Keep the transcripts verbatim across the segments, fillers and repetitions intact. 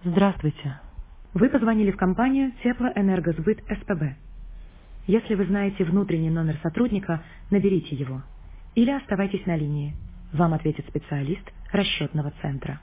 Здравствуйте. Вы позвонили в компанию Теплоэнергосбыт СПБ. Если вы знаете внутренний номер сотрудника, наберите его. Или оставайтесь на линии. Вам ответит специалист расчетного центра.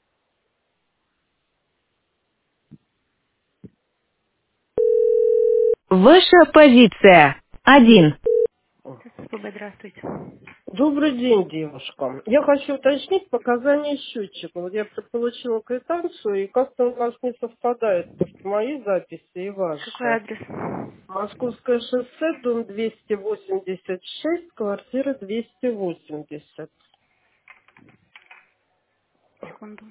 Ваша позиция. Один. СПБ, здравствуйте. Добрый день, девушка. Я хочу уточнить показания счетчика. Вот я получила квитанцию, и как-то у нас не совпадает просто мои записи и Какой ваши. адрес? Московское шоссе, дом двести восемьдесят шесть, квартира двести восемьдесят. Секунду.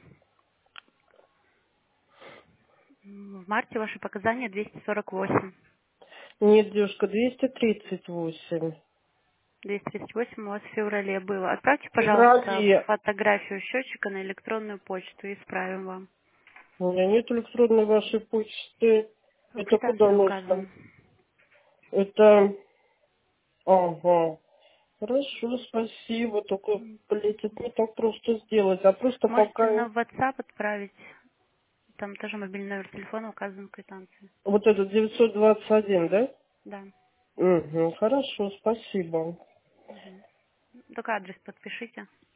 М, В марте ваши показания двести сорок восемь. Нет, девушка, двести тридцать восемь. двести тридцать восемь у вас в феврале было. Отправьте, В пожалуйста, феврале. фотографию счетчика на электронную почту и исправим вам. У меня нет электронной вашей почты. В Это куда квитанции нужно? указано. Это... Ага. Хорошо, спасибо. Только, блядь, это не так просто сделать. А просто Можете пока на WhatsApp отправить. Там тоже мобильный номер телефона указан в квитанции. вот этот девятьсот двадцать один, да? Да. Угу, хорошо, спасибо. Мгм. Только адрес подпишите.